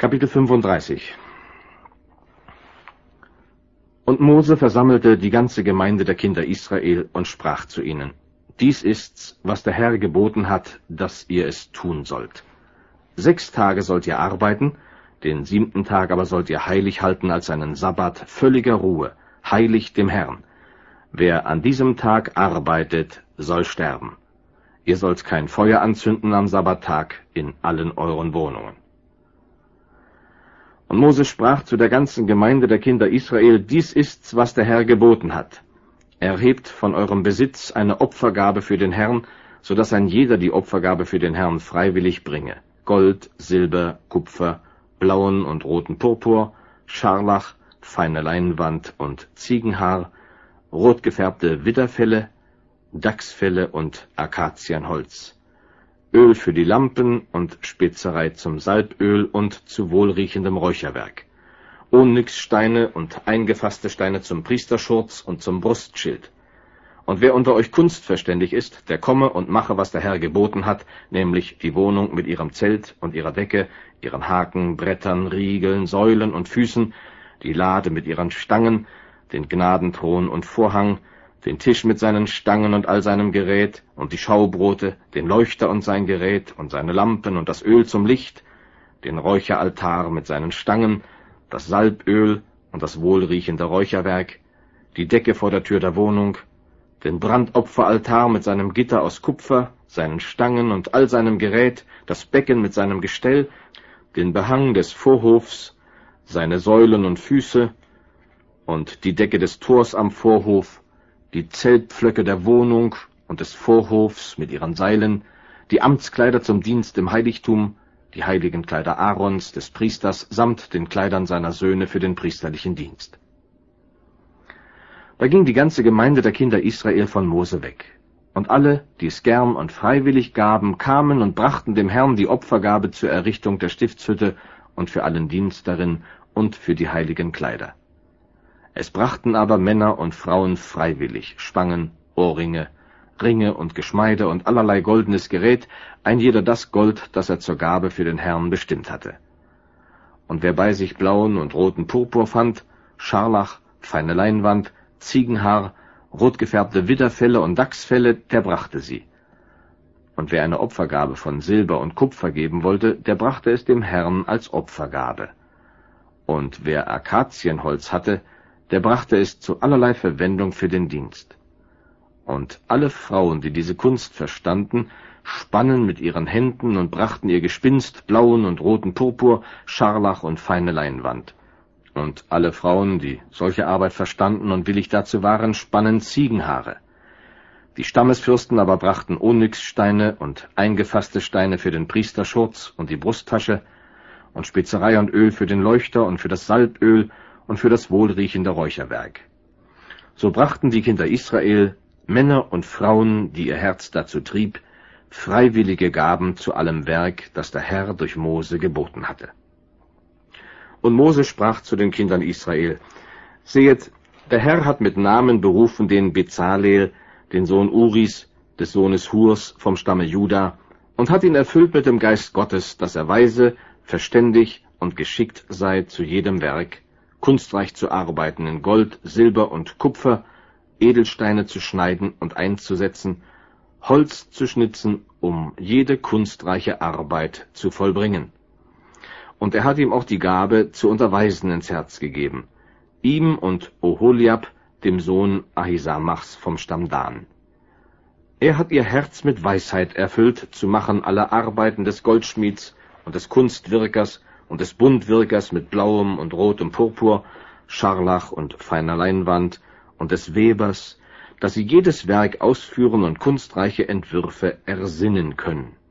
Kapitel 35. Und Mose versammelte die ganze Gemeinde der Kinder Israel und sprach zu ihnen: Dies ist's, was der Herr geboten hat, dass ihr es tun sollt. 6 Tage sollt ihr arbeiten, den 7. Tag aber sollt ihr heilig halten als einen Sabbat völliger Ruhe, heilig dem Herrn. Wer an diesem Tag arbeitet, soll sterben. Ihr sollt kein Feuer anzünden am Sabbattag in allen euren Wohnungen. Und Mose sprach zu der ganzen Gemeinde der Kinder Israel: Dies ist's, was der Herr geboten hat. Erhebt von eurem Besitz eine Opfergabe für den Herrn, so dass ein jeder die Opfergabe für den Herrn freiwillig bringe: Gold, Silber, Kupfer, blauen und roten Purpur, Scharlach, feine Leinwand und Ziegenhaar, rot gefärbte Widderfelle, Dachsfelle und Akazienholz, Öl für die Lampen und Spezerei zum Salböl und zu wohlriechendem Räucherwerk, Onyxsteine und eingefasste Steine zum Priesterschurz und zum Brustschild. Und wer unter euch kunstverständig ist, der komme und mache, was der Herr geboten hat, nämlich die Wohnung mit ihrem Zelt und ihrer Decke, ihren Haken, Brettern, Riegeln, Säulen und Füßen, die Lade mit ihren Stangen, den Gnadenthron und Vorhang, den Tisch mit seinen Stangen und all seinem Gerät und die Schaubrote, den Leuchter und sein Gerät und seine Lampen und das Öl zum Licht, den Räucheraltar mit seinen Stangen, das Salböl und das wohlriechende Räucherwerk, die Decke vor der Tür der Wohnung, den Brandopferaltar mit seinem Gitter aus Kupfer, seinen Stangen und all seinem Gerät, das Becken mit seinem Gestell, den Behang des Vorhofs, seine Säulen und Füße und die Decke des Tors am Vorhof, die Zeltpflöcke der Wohnung und des Vorhofs mit ihren Seilen, die Amtskleider zum Dienst im Heiligtum, die heiligen Kleider Aarons, des Priesters, samt den Kleidern seiner Söhne für den priesterlichen Dienst. Da ging die ganze Gemeinde der Kinder Israel von Mose weg. Und alle, die es gern und freiwillig gaben, kamen und brachten dem Herrn die Opfergabe zur Errichtung der Stiftshütte und für allen Dienst darin und für die heiligen Kleider. Es brachten aber Männer und Frauen freiwillig Spangen, Ohrringe, Ringe und Geschmeide und allerlei goldenes Gerät, ein jeder das Gold, das er zur Gabe für den Herrn bestimmt hatte. Und wer bei sich blauen und roten Purpur fand, Scharlach, feine Leinwand, Ziegenhaar, rot gefärbte Widderfelle und Dachsfelle, der brachte sie. Und wer eine Opfergabe von Silber und Kupfer geben wollte, der brachte es dem Herrn als Opfergabe. Und wer Akazienholz hatte, der brachte es zu allerlei Verwendung für den Dienst. Und alle Frauen, die diese Kunst verstanden, spannen mit ihren Händen und brachten ihr Gespinst, blauen und roten Purpur, Scharlach und feine Leinwand. Und alle Frauen, die solche Arbeit verstanden und willig dazu waren, spannen Ziegenhaare. Die Stammesfürsten aber brachten Onyxsteine und eingefasste Steine für den Priesterschurz und die Brusttasche und Spezerei und Öl für den Leuchter und für das Salböl und für das wohlriechende Räucherwerk. So brachten die Kinder Israel, Männer und Frauen, die ihr Herz dazu trieb, freiwillige Gaben zu allem Werk, das der Herr durch Mose geboten hatte. Und Mose sprach zu den Kindern Israel: Sehet, der Herr hat mit Namen berufen den Bezaleel, den Sohn Uris, des Sohnes Hurs vom Stamme Juda, und hat ihn erfüllt mit dem Geist Gottes, dass er weise, verständig und geschickt sei zu jedem Werk, kunstreich zu arbeiten in Gold, Silber und Kupfer, Edelsteine zu schneiden und einzusetzen, Holz zu schnitzen, um jede kunstreiche Arbeit zu vollbringen. Und er hat ihm auch die Gabe zu unterweisen ins Herz gegeben, ihm und Oholiab, dem Sohn Ahisamachs vom Stamm Dan. Er hat ihr Herz mit Weisheit erfüllt, zu machen alle Arbeiten des Goldschmieds und des Kunstwirkers und des Buntwirkers mit blauem und rotem Purpur, Scharlach und feiner Leinwand und des Webers, dass sie jedes Werk ausführen und kunstreiche Entwürfe ersinnen können.